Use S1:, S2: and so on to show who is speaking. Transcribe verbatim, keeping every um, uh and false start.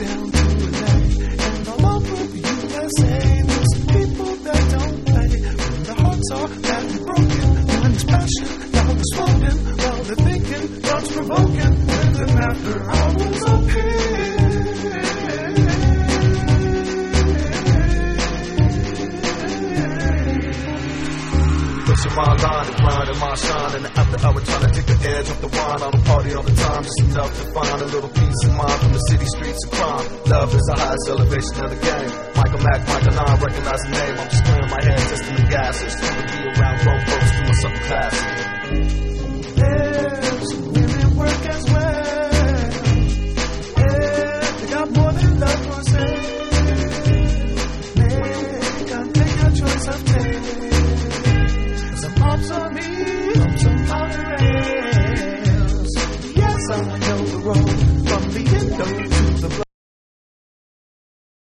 S1: down to relate. And all over the U S A, there's some people that don't play. When their hearts are badly broken, when there's passion, now they're smoking. Well, they're thinking, thoughts provoking. And then after hours of peace.
S2: Pushing my line and grinding my shine. And after hour trying to take the edge off the wine. On a party all the time, just enough to find a little peace of mind from the city streets of crime. Love is the highest elevation of the game. Michael Mack, Michael nine, recognize the name. I'm just clearing my head, testing the gases. Trying to be around grown folks doing something classy.
S1: There's